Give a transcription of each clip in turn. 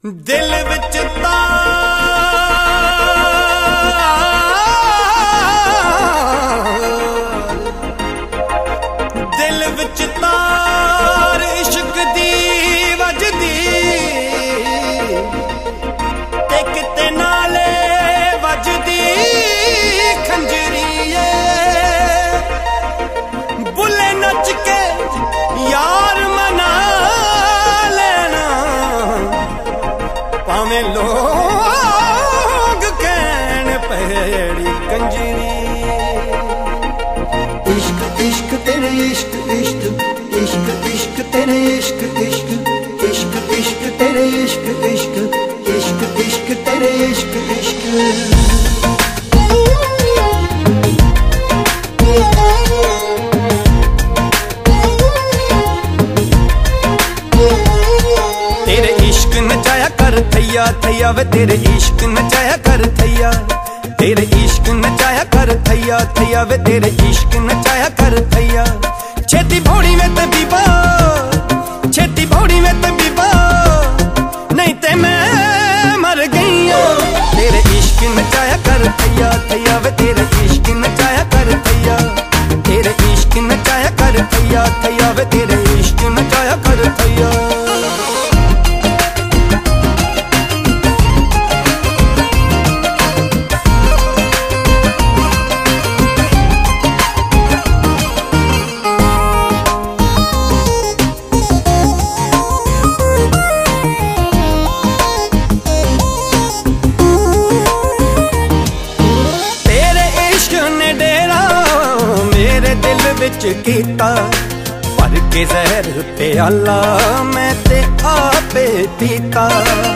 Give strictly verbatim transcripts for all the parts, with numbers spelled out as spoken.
दिल विच तार दिल विच तार इश्क दी वजदी ते किते नाले वजदी खंजरी बुले नच के यार मना लेना पावे लोग कहन पेड़ी कंजरी। इश्क इश्क तेरे इश्क इश्क इश्क इश्क तेरे इश्क इश्क इश्क इश्क तेरे इश्क इश्क इश्क इश्क तेरे इश्क इश्क तेरे इश्क नचाया कर थैया थैया वे तेरे इश्क नचाया कर थैया तेरे इश्क नचाया कर थैया थैया वे तेरे इश्क नचाया कर थैया। छेती भौड़ी में ते बीबा छेती भौड़ी में ते बीबा नहीं ते मैं मर गई हूं। तेरे इश्क नचाया कर थैया थैया वे तेरे इश्क नचाया कर थैया तेरे इश्क नचाया कर थैया थैया वे तेरे इश्क नचाया कर थैया। विच कीता भर के जहर प्याला मैं ते आपे पीता।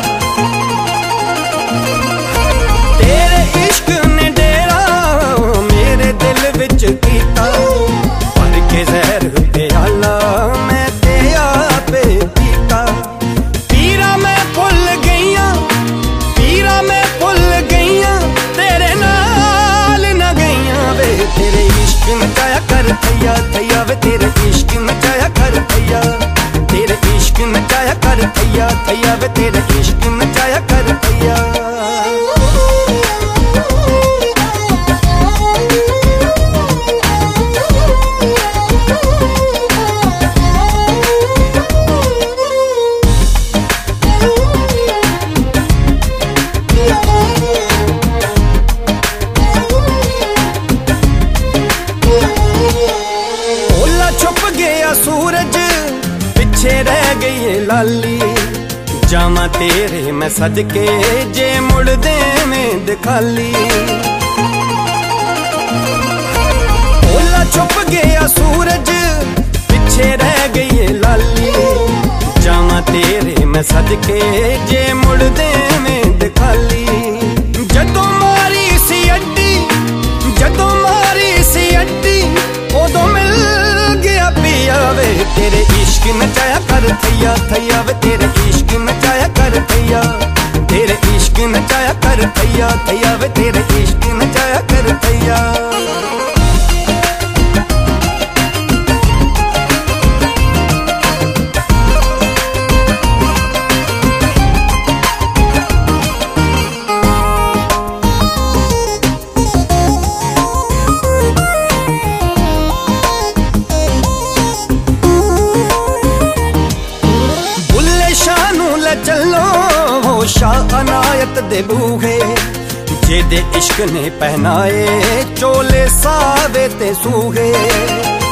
तेरे इश्क ने डेरा मेरे दिल विच कीता भर के जहर प्याला मैं ते आपे पीता। पीरा मैं भुल गईया पीरा मैं भुल गईया तेरे नाल न गईया वे तेरे इश्क नचाया कर थैया थैया वे तेरे इश्क नचाया कर थैया तेरे इश्क नचाया कर थैया थैया वे तेरे इश्क नचाया कर थैया। सूरज पीछे रह गई है लाली जामा तेरे मैं सदके जे मुड़ दे में दिखाली। ओला छुप गया सूरज पीछे रह गई है लाली जामा तेरे मैं सदके जे मुड़ दे में दिखाली। जदों मारी सी अड्डी जदों मारी सी अड्डी उदों मिल गया पिया वे तेरे इश्क नचाया कर थैया थैया वे तेरे इश्क नचाया कर थैया तेरे इश्क नचाया कर थैया थैया वे तेरे इश्क नचाया कर थैया। चलो हो शाह अनायत दे बूहे जेदे इश्क ने पहनाए चोले सावे ते सूहे।